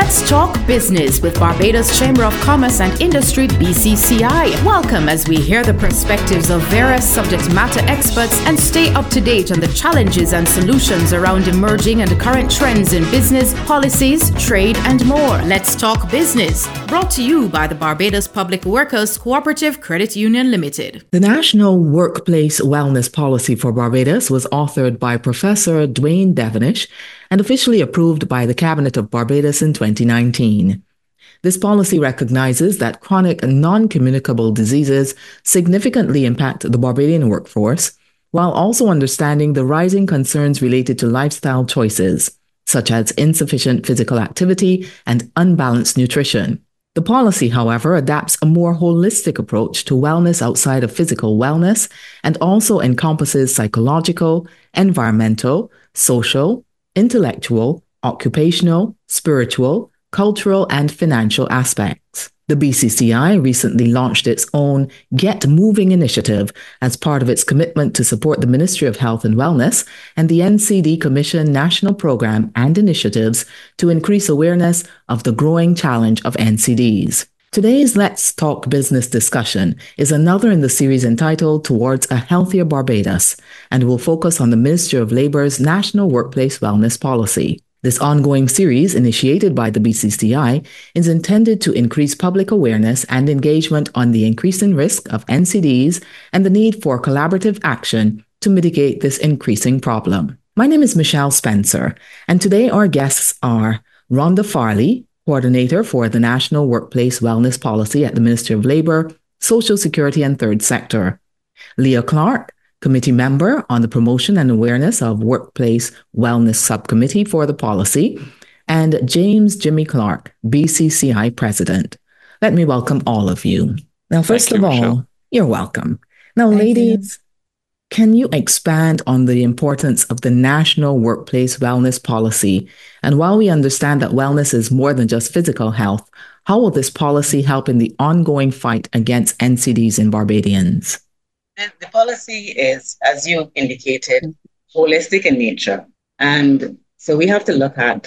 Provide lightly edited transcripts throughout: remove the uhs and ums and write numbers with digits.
Let's talk business with Barbados Chamber of Commerce and Industry, BCCI. Welcome as we hear the perspectives of various subject matter experts and stay up to date on the challenges and solutions around emerging and current trends in business, policies, trade, and more. Let's talk business. Brought to you by the Barbados Public Workers Cooperative Credit Union Limited. The National Workplace Wellness Policy for Barbados was authored by Professor Dwayne Devonish and officially approved by the Cabinet of Barbados in 2019. This policy recognizes that chronic non-communicable diseases significantly impact the Barbadian workforce, while also understanding the rising concerns related to lifestyle choices, such as insufficient physical activity and unbalanced nutrition. The policy, however, adapts a more holistic approach to wellness outside of physical wellness and also encompasses psychological, environmental, social, intellectual, occupational, spiritual, cultural, and financial aspects. The BCCI recently launched its own Get Moving initiative as part of its commitment to support the Ministry of Health and Wellness and the NCD Commission national program and initiatives to increase awareness of the growing challenge of NCDs. Today's Let's Talk Business discussion is another in the series entitled Towards a Healthier Barbados and will focus on the Ministry of Labour's National Workplace Wellness Policy. This ongoing series, initiated by the BCCI, is intended to increase public awareness and engagement on the increasing risk of NCDs and the need for collaborative action to mitigate this increasing problem. My name is Michelle Spencer, and today our guests are Rhonda Farley, Coordinator for the National Workplace Wellness Policy at the Ministry of Labour, Social Security and Third Sector; Leah Clark, Committee Member on the Promotion and Awareness of Workplace Wellness Subcommittee for the policy; and James Jimmy Clark, BCCI President. Let me welcome all of you. Now, first of all, Michelle. You're welcome. Now, ladies, can you expand on the importance of the National Workplace Wellness Policy? And while we understand that wellness is more than just physical health, how will this policy help in the ongoing fight against NCDs in Barbadians? The policy is, as you indicated, holistic in nature. And so we have to look at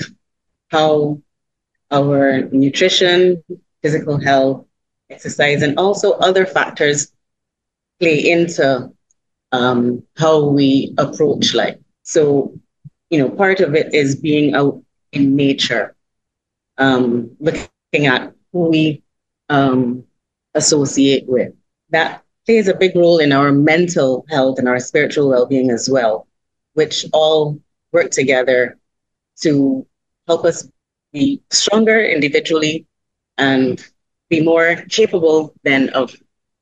how our nutrition, physical health, exercise, and also other factors play into how we approach life. So, part of it is being out in nature, looking at who we associate with. That plays a big role in our mental health and our spiritual well-being as well, which all work together to help us be stronger individually and be more capable then of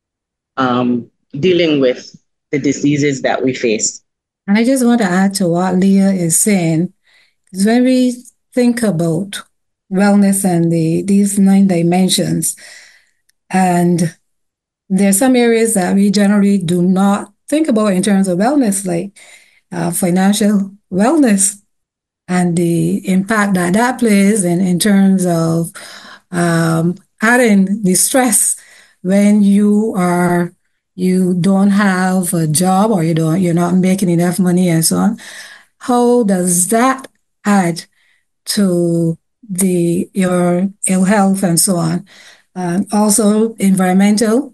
dealing with the diseases that we face. And I just want to add to what Leah is saying, because when we think about wellness and these 9 dimensions, and there are some areas that we generally do not think about in terms of wellness, like financial wellness and the impact that plays in terms of adding the stress when you don't have a job or you're not making enough money and so on. How does that add to your ill health and so on? Also environmental.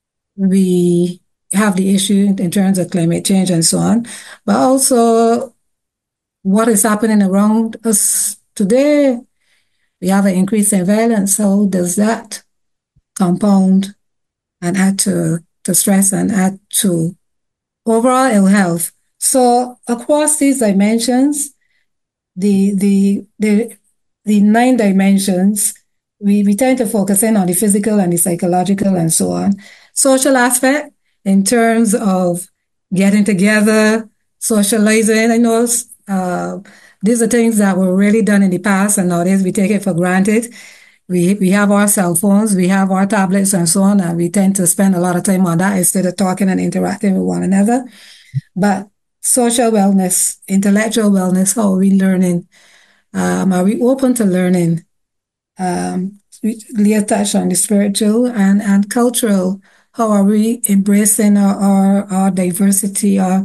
We have the issue in terms of climate change and so on, but also what is happening around us today. We have an increase in violence. How does that compound and add to stress and add to overall ill health? So across these dimensions, the 9 dimensions, we tend to focus in on the physical and the psychological and so on. Social aspect in terms of getting together, socializing. I know these are things that were really done in the past, and nowadays we take it for granted. We have our cell phones, we have our tablets and so on, and we tend to spend a lot of time on that instead of talking and interacting with one another. But social wellness, intellectual wellness, how are we learning? Are we open to learning? Leah touched on the spiritual and cultural. How are we embracing our diversity, our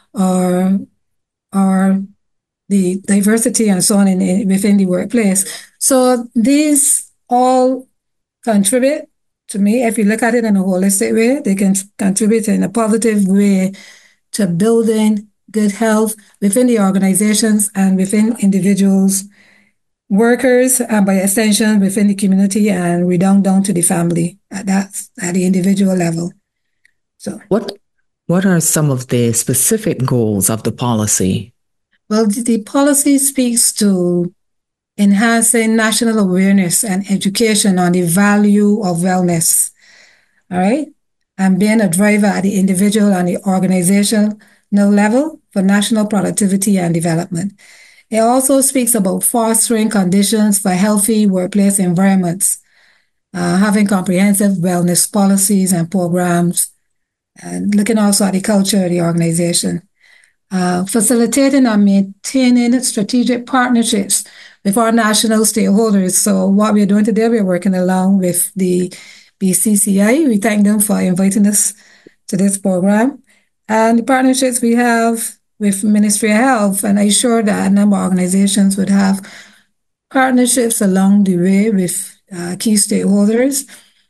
the diversity and so on within the workplace? So these all contribute to me. If you look at it in a holistic way, they can contribute in a positive way to building good health within the organizations and within individuals, workers, and by extension within the community, and redound down to the family. That's at the individual level. So what are some of the specific goals of the policy? Well, the policy speaks to enhancing national awareness and education on the value of wellness, all right? And being a driver at the individual and the organizational level for national productivity and development. It also speaks about fostering conditions for healthy workplace environments, having comprehensive wellness policies and programs, and looking also at the culture of the organization. Facilitating and maintaining strategic partnerships with our national stakeholders. So what we're doing today, we're working along with the BCCI. We thank them for inviting us to this program. And the partnerships we have with Ministry of Health, and I'm sure that a number of organizations would have partnerships along the way with key stakeholders.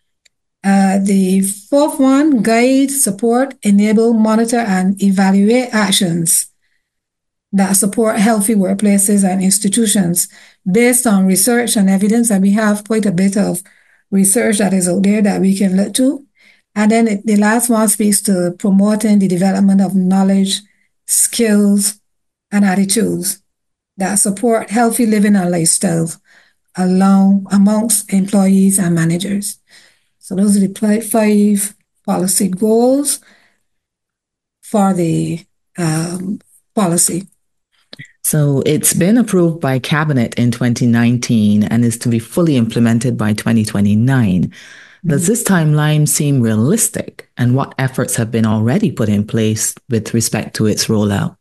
The fourth one, guide, support, enable, monitor, and evaluate actions that support healthy workplaces and institutions based on research and evidence. And we have quite a bit of research that is out there that we can look to. And then the last one speaks to promoting the development of knowledge, skills, and attitudes that support healthy living and lifestyles amongst employees and managers. So those are the 5 policy goals for the policy. So it's been approved by Cabinet in 2019 and is to be fully implemented by 2029. Does this timeline seem realistic? And what efforts have been already put in place with respect to its rollout?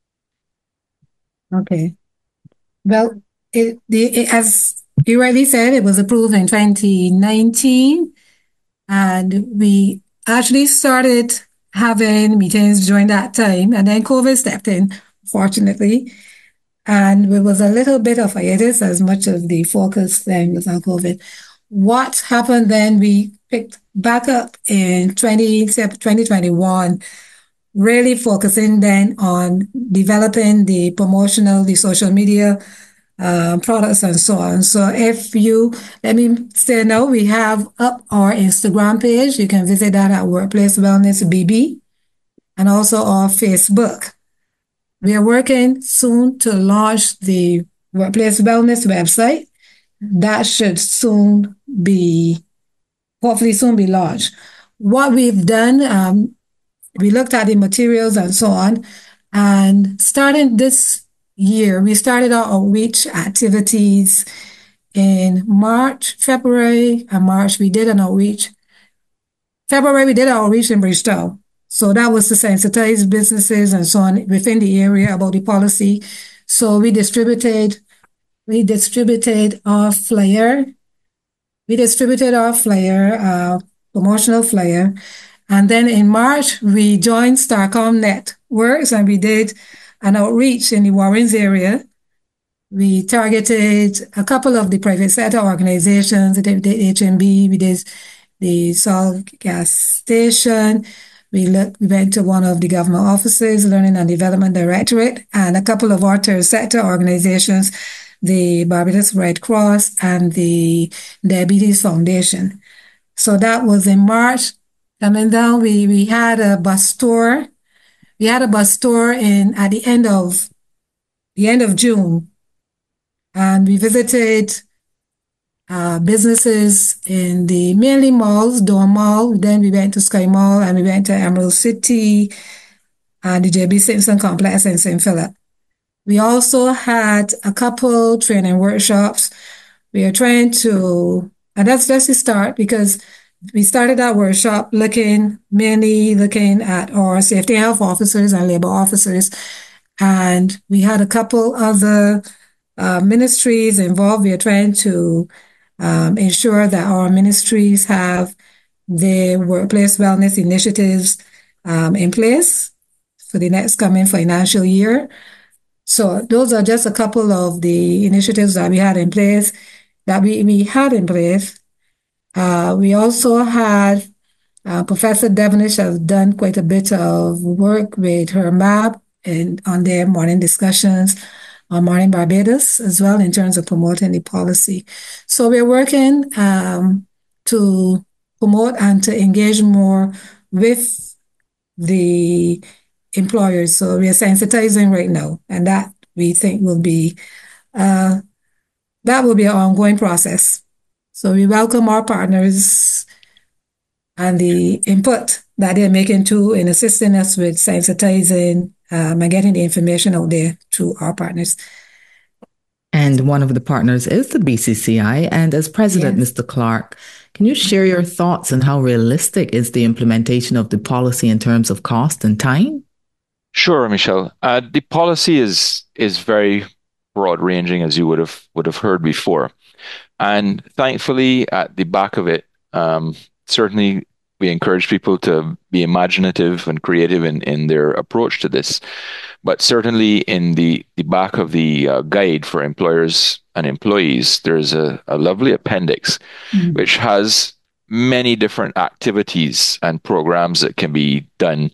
Okay. Well, as you rightly said, it was approved in 2019. And we actually started having meetings during that time. And then COVID stepped in, fortunately. And it was a little bit of hiatus as much of the focus then was on COVID. What happened then, we picked back up in 2021, really focusing then on developing the promotional, the social media products and so on. So let me say now, we have up our Instagram page. You can visit that at Workplace Wellness BB, and also our Facebook. We are working soon to launch the Workplace Wellness website. That should hopefully soon be launched. What we've done, we looked at the materials and so on, and starting this year, we started our outreach activities in February and March. We did an outreach. February, we did our outreach in Bridgetown. So that was to sensitize businesses and so on within the area about the policy. So we distributed our flyer. Promotional flyer. And then in March, we joined Starcom Networks and we did an outreach in the Warrens area. We targeted a couple of the private sector organizations, the HMB, we did the Sol gas station. We went to one of the government offices, Learning and Development Directorate, and a couple of our third sector organizations, the Barbados Red Cross and the Diabetes Foundation. So that was in March. Coming down, we had a bus tour. We had a bus tour at the end of June, and we visited businesses in the mainly malls, Dawn Mall. Then we went to Sky Mall and we went to Emerald City and the J.B. Simpson Complex in St. Philip. We also had a couple training workshops. We are trying to, and that's just the start, because we started that workshop mainly looking at our safety and health officers and labor officers. And we had a couple other ministries involved. We are trying to ensure that our ministries have their workplace wellness initiatives in place for the next coming financial year. So those are just a couple of the initiatives that we had in place. that we had in place. We also had Professor Devonish has done quite a bit of work with her MAB and on their morning discussions on Morning Barbados as well in terms of promoting the policy. So we're working to promote and to engage more with the employers. So we are sensitizing right now, and that we think will be an ongoing process. So we welcome our partners and the input that they're making too in assisting us with sensitizing and getting the information out there to our partners. And one of the partners is the BCCI. And as president, yes. Mr. Clark, can you share your thoughts on how realistic is the implementation of the policy in terms of cost and time? Sure, Michelle. The policy is very broad ranging, as you would have heard before. And thankfully, at the back of it, certainly we encourage people to be imaginative and creative in their approach to this. But certainly in the back of the guide for employers and employees, there's a lovely appendix which has many different activities and programs that can be done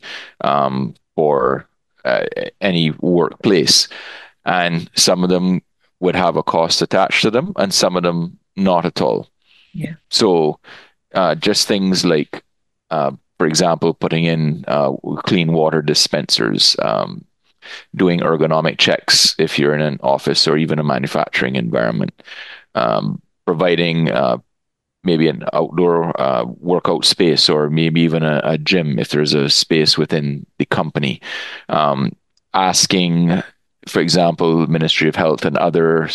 for any workplace. And some of them would have a cost attached to them and some of them not at all. Yeah. So just things like, for example, putting in clean water dispensers, doing ergonomic checks if you're in an office or even a manufacturing environment, providing maybe an outdoor workout space or maybe even a gym if there's a space within the company, asking, for example, Ministry of Health and other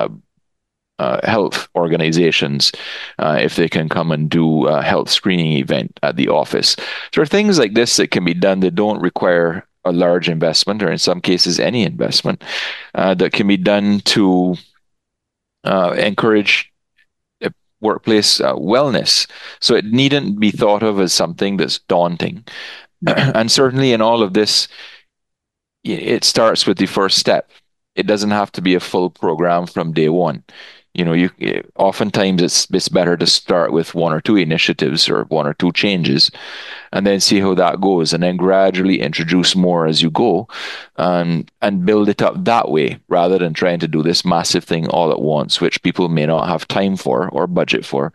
health organizations if they can come and do a health screening event at the office. There are things like this that can be done that don't require a large investment, or in some cases any investment, that can be done to encourage workplace wellness. So it needn't be thought of as something that's daunting. And certainly in all of this, it starts with the first step. It doesn't have to be a full program from day one. Oftentimes it's better to start with one or two initiatives or one or two changes and then see how that goes, and then gradually introduce more as you go, and build it up that way rather than trying to do this massive thing all at once, which people may not have time for or budget for,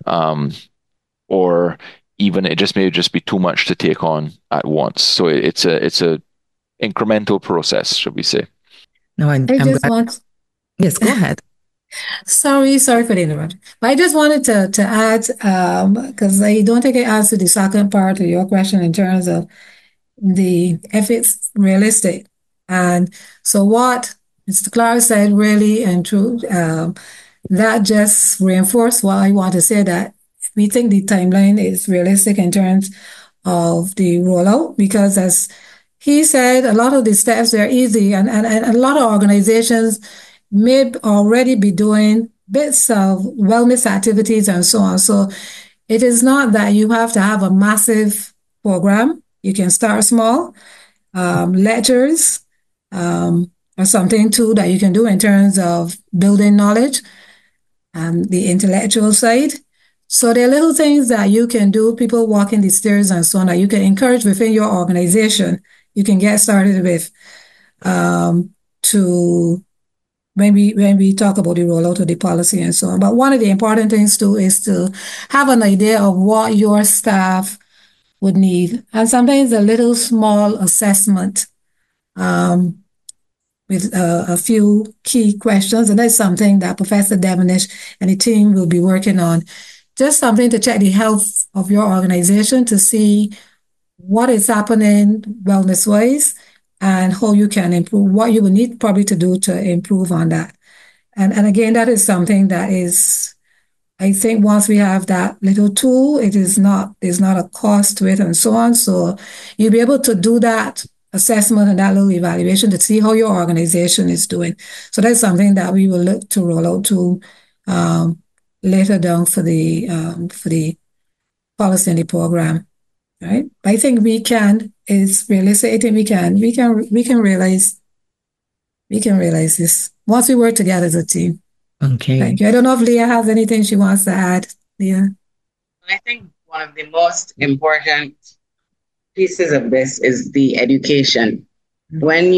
or even it may just be too much to take on at once. So it's a incremental process, should we say? No, I'm glad. Yes, go ahead. Sorry for the interruption. But I just wanted to add, because I don't think I answered the second part of your question in terms of if it's realistic. And so what Mr. Clark said really and true, that just reinforced what I want to say, that we think the timeline is realistic in terms of the rollout, because as he said, a lot of the steps are easy, and a lot of organizations may already be doing bits of wellness activities and so on. So it is not that you have to have a massive program. You can start small. Lectures or something too that you can do in terms of building knowledge and the intellectual side. So there are little things that you can do, people walking the stairs and so on, that you can encourage within your organization. You can get started with to when we talk about the rollout of the policy and so on. But one of the important things too is to have an idea of what your staff would need. And sometimes a little small assessment with a few key questions. And that's something that Professor Devonish and the team will be working on. Just something to check the health of your organization to see what is happening wellness-wise and how you can improve, what you will need probably to do to improve on that. And again, that is something that is, I think once we have that little tool, there's not a cost to it and so on. So you'll be able to do that assessment and that little evaluation to see how your organization is doing. So that's something that we will look to roll out to later down for the policy and the program. Right? I think it's realistic. I think we can realize this once we work together as a team. Okay. Thank you. I don't know if Leah has anything she wants to add. Leah? I think one of the most important pieces of this is the education. When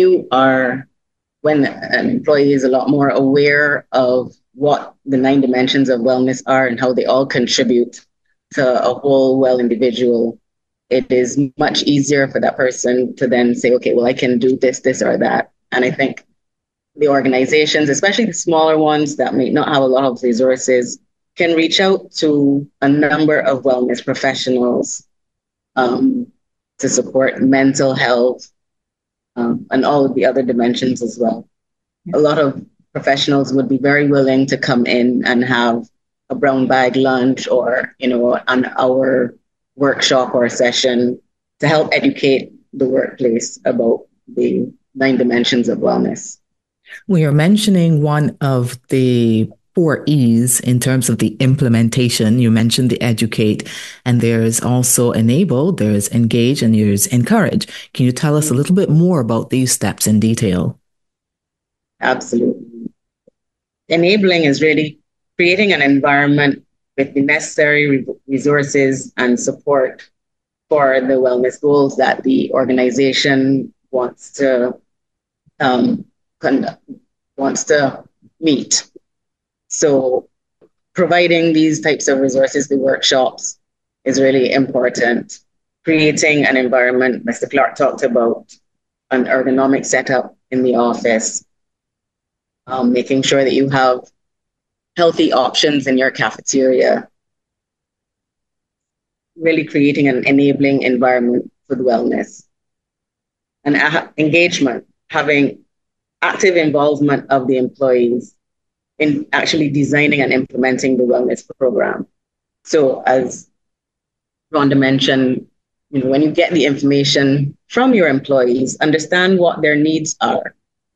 an employee is a lot more aware of what the 9 dimensions of wellness are and how they all contribute to a whole well individual, it is much easier for that person to then say, okay, well, I can do this, this, or that. And I think the organizations, especially the smaller ones that may not have a lot of resources, can reach out to a number of wellness professionals to support mental health and all of the other dimensions as well. A lot of professionals would be very willing to come in and have a brown bag lunch or, an hour workshop or a session to help educate the workplace about the 9 dimensions of wellness. We are mentioning one of the 4 E's in terms of the implementation. You mentioned the educate, and there's also enable, there's engage, and there's encourage. Can you tell us a little bit more about these steps in detail? Absolutely. Enabling is really creating an environment with the necessary resources and support for the wellness goals that the organization wants to meet. So providing these types of resources, the workshops, is really important. Creating an environment, Mr. Clark talked about an ergonomic setup in the office, making sure that you have healthy options in your cafeteria, really creating an enabling environment for wellness. And engagement, having active involvement of the employees in actually designing and implementing the wellness program. So as Rhonda mentioned, when you get the information from your employees, understand what their needs are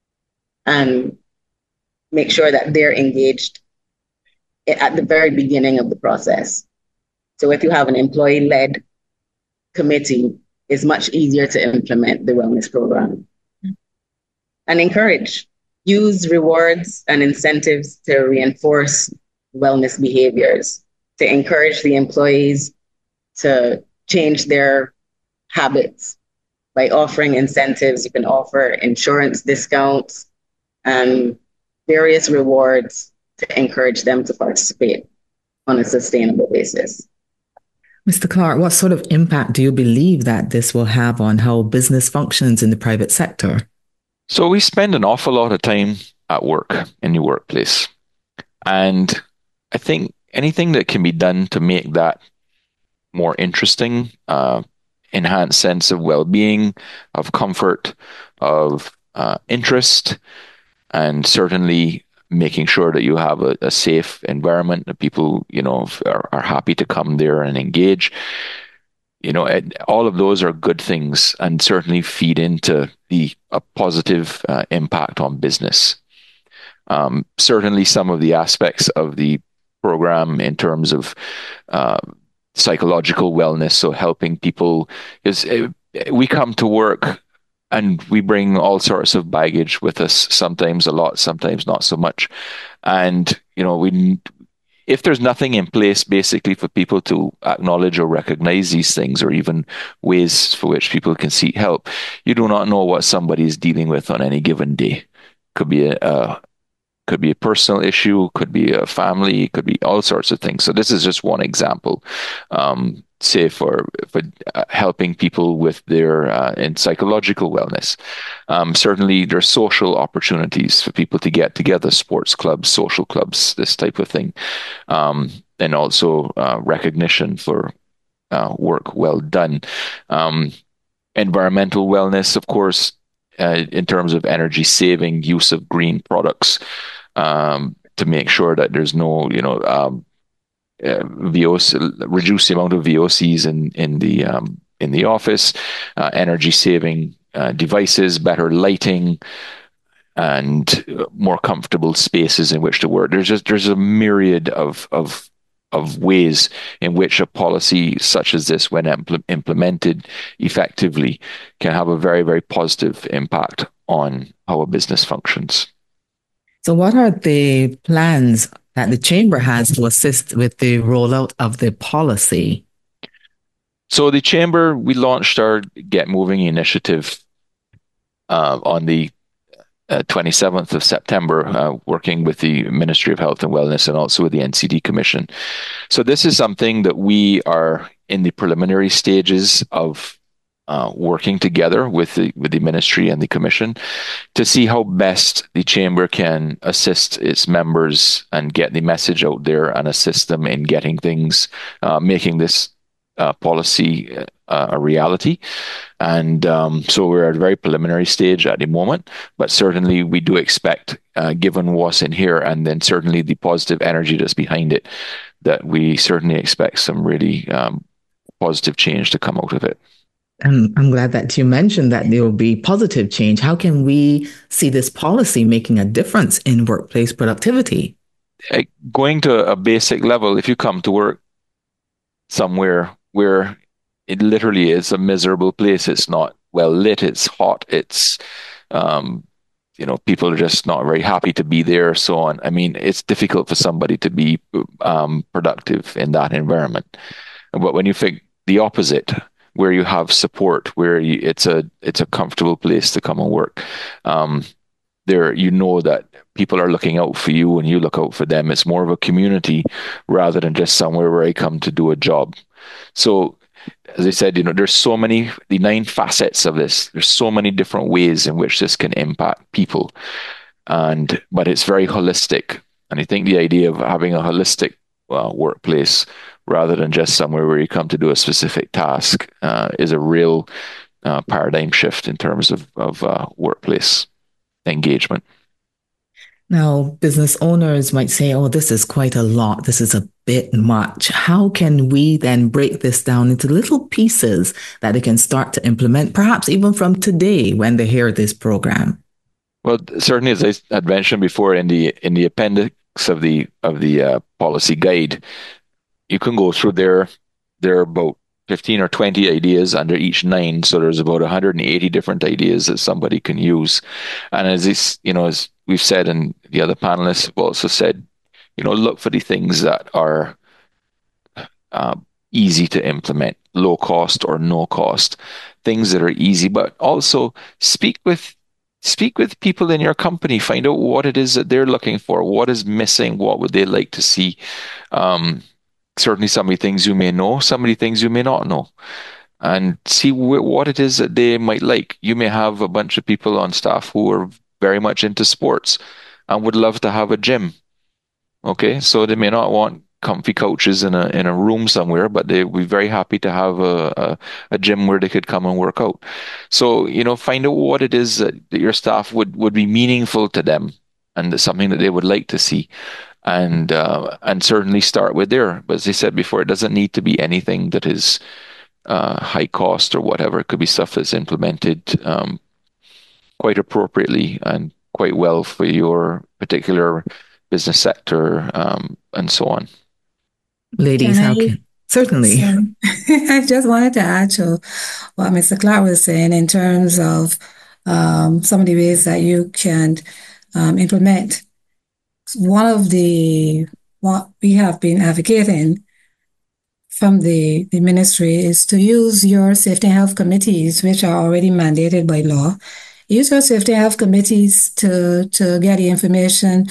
and make sure that they're engaged at the very beginning of the process. So if you have an employee-led committee, it's much easier to implement the wellness program. And encourage. Use rewards and incentives to reinforce wellness behaviors, to encourage the employees to change their habits by offering incentives. You can offer insurance discounts and various rewards to encourage them to participate on a sustainable basis. Mr. Clark, what sort of impact do you believe that this will have on how business functions in the private sector? So we spend an awful lot of time at work, in the workplace. And I think anything that can be done to make that more interesting, enhanced sense of well-being, of comfort, of interest, and certainly making sure that you have a safe environment that people, are happy to come there and engage. All of those are good things and certainly feed into a positive impact on business. Certainly some of the aspects of the program in terms of psychological wellness, so helping people, is we come to work and we bring all sorts of baggage with us, sometimes a lot, sometimes not so much. And, if there's nothing in place basically for people to acknowledge or recognize these things, or even ways for which people can seek help, you do not know what somebody is dealing with on any given day. Could be a personal issue, could be a family, could be all sorts of things. So this is just one example, say for helping people with their in psychological wellness. Certainly there's social opportunities for people to get together, sports clubs, social clubs, this type of thing. And also recognition for work well done. Environmental wellness, of course, in terms of energy saving, use of green products, to make sure that there's no, reduce the amount of VOCs in the office, energy saving devices, better lighting, and more comfortable spaces in which to work. There's a myriad of ways in which a policy such as this, when implemented effectively, can have a very, very positive impact on how a business functions. So what are the plans that the Chamber has to assist with the rollout of the policy? So the Chamber, we launched our Get Moving initiative on the 27th of September, working with the Ministry of Health and Wellness and also with the NCD Commission. So this is something that we are in the preliminary stages of working together with the ministry and the commission to see how best the chamber can assist its members and get the message out there and assist them in getting things, making this policy a reality. And so we're at a very preliminary stage at the moment, but certainly we do expect, given what's in here and then certainly the positive energy that's behind it, that we certainly expect some really positive change to come out of it. And I'm glad that you mentioned that there will be positive change. How can we see this policy making a difference in workplace productivity? Going to a basic level, if you come to work somewhere where it literally is a miserable place, it's not well lit, it's hot, it's people are just not very happy to be there, so on. I mean, it's difficult for somebody to be productive in that environment. But when you think the opposite, where you have support, where it's a comfortable place to come and work, there that people are looking out for you and you look out for them. It's more of a community rather than just somewhere where I come to do a job. So, as I said, there's so many, the 9 facets of this. There's so many different ways in which this can impact people, but it's very holistic. And I think the idea of having a holistic workplace rather than just somewhere where you come to do a specific task is a real paradigm shift in terms of workplace engagement. Now, business owners might say, oh, this is quite a lot. This is a bit much. How can we then break this down into little pieces that they can start to implement, perhaps even from today when they hear this program? Well, certainly, as I had mentioned before, in the appendix of the policy guide, you can go through there are about 15 or 20 ideas under each 9. So there's about 180 different ideas that somebody can use. And as we've said, and the other panelists have also said, look for the things that are easy to implement, low cost or no cost, things that are easy, but also speak with people in your company, find out what it is that they're looking for, what is missing, what would they like to see. Certainly some of the things you may know, some of the things you may not know, and see what it is that they might like. You may have a bunch of people on staff who are very much into sports and would love to have a gym. Okay, so they may not want comfy couches in a room somewhere, but they would be very happy to have a gym where they could come and work out. So, find out what it is that your staff would be meaningful to them and something that they would like to see. And certainly start with there. But as I said before, it doesn't need to be anything that is high cost or whatever. It could be stuff that's implemented quite appropriately and quite well for your particular business sector and so on. Ladies, certainly. I just wanted to add to what Mr. Clark was saying in terms of some of the ways that you can implement. One of what we have been advocating from the ministry is to use your safety and health committees, which are already mandated by law. Use your safety and health committees to get the information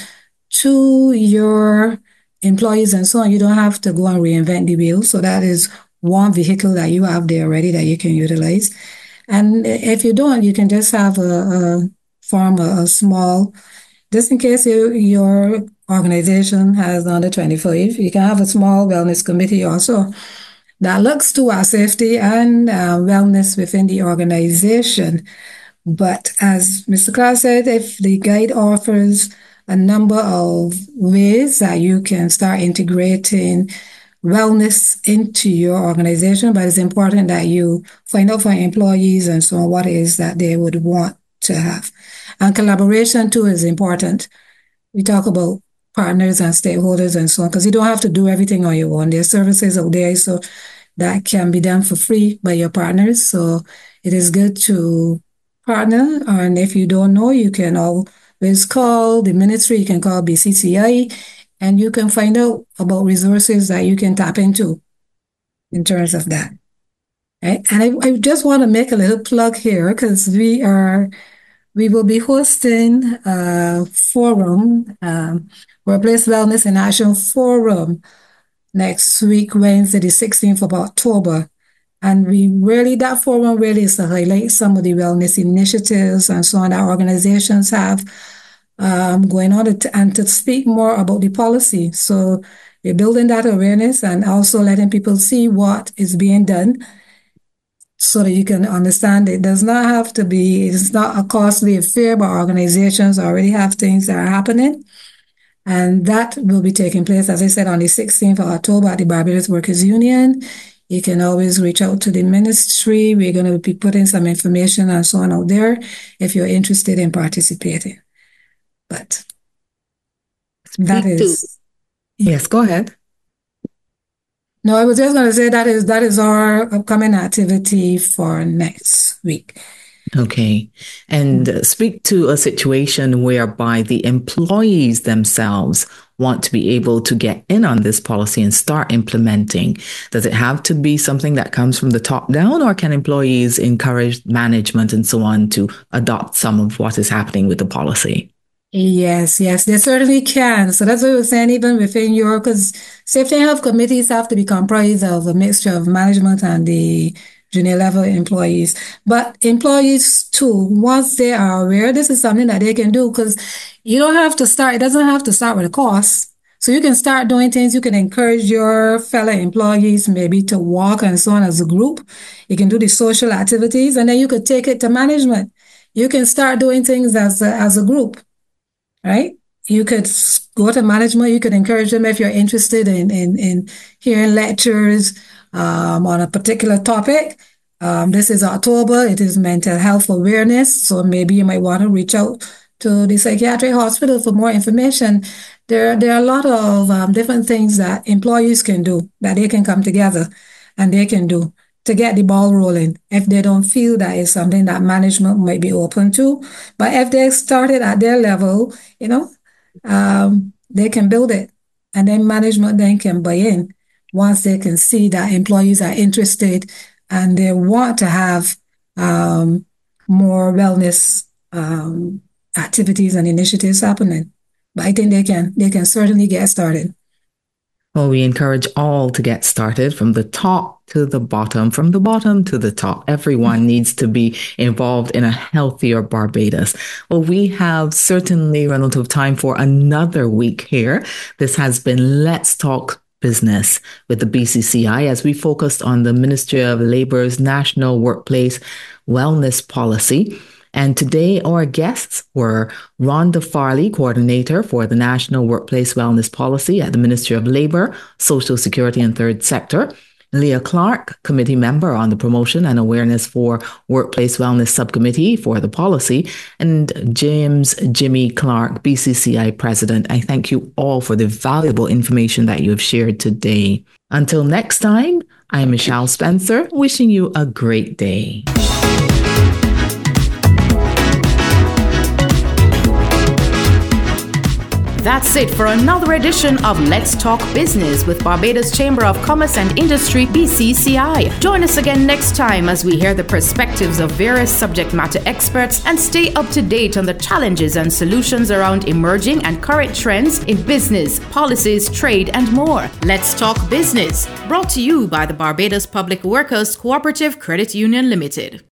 to your employees and so on. You don't have to go and reinvent the wheel. So that is one vehicle that you have there already that you can utilize. And if you don't, you can just have form a small, just in case your organization has under 25, you can have a small wellness committee also that looks to our safety and wellness within the organization. But as Mr. Clark said, if the guide offers a number of ways that you can start integrating wellness into your organization, but it's important that you find out for employees and so on what it is that they would want to have. And collaboration too is important. We talk about partners and stakeholders and so on, because you don't have to do everything on your own. There's services out there, so that can be done for free by your partners. So it is good to partner. And if you don't know, you can all It's called the ministry. You can call BCCI, and you can find out about resources that you can tap into in terms of that. Right? And I just want to make a little plug here because we will be hosting a forum, Workplace Wellness in Action Forum, next week, Wednesday, the 16th of October. And that forum really is to highlight some of the wellness initiatives and so on that organizations have going on and to speak more about the policy. So we're building that awareness and also letting people see what is being done so that you can understand it does not have to be, it's not a costly affair, but organizations already have things that are happening. And that will be taking place, as I said, on the 16th of October at the Barbados Workers Union. You can always reach out to the ministry. We're going to be putting some information and so on out there if you're interested in participating. But that is... Yes, go ahead. No, I was just going to say that is our upcoming activity for next week. Okay. And speak to a situation whereby the employees themselves want to be able to get in on this policy and start implementing. Does it have to be something that comes from the top down, or can employees encourage management and so on to adopt some of what is happening with the policy? Yes, they certainly can. So that's what we're saying, even within because safety and health committees have to be comprised of a mixture of management and the junior level employees. But employees too, once they are aware, this is something that they can do, because it doesn't have to start with a cost. So you can start doing things. You can encourage your fellow employees maybe to walk and so on as a group. You can do the social activities, and then you could take it to management. You can start doing things as a group, right? You could go to management. You could encourage them if you're interested in hearing lectures on a particular topic. This is October. It is mental health awareness. So maybe you might want to reach out to the psychiatric hospital for more information. There are a lot of different things that employees can do, that they can come together and they can do to get the ball rolling if they don't feel that is something that management might be open to. But if they started at their level, they can build it, and then management then can buy in once they can see that employees are interested and they want to have more wellness activities and initiatives happening. But I think they can certainly get started. Well, we encourage all to get started from the top to the bottom, from the bottom to the top. Everyone needs to be involved in a healthier Barbados. Well, we have certainly run out of time for another week here. This has been Let's Talk Business with the BCCI as we focused on the Ministry of Labour's National Workplace Wellness Policy. And today, our guests were Rhonda Farley, Coordinator for the National Workplace Wellness Policy at the Ministry of Labour, Social Security and Third Sector; Leah Clark, Committee Member on the Promotion and Awareness for Workplace Wellness Subcommittee for the policy; and James Jimmy Clark, BCCI President. I thank you all for the valuable information that you have shared today. Until next time, I'm Michelle Spencer, wishing you a great day. That's it for another edition of Let's Talk Business with Barbados Chamber of Commerce and Industry, BCCI. Join us again next time as we hear the perspectives of various subject matter experts and stay up to date on the challenges and solutions around emerging and current trends in business, policies, trade, and more. Let's Talk Business, brought to you by the Barbados Public Workers Cooperative Credit Union Limited.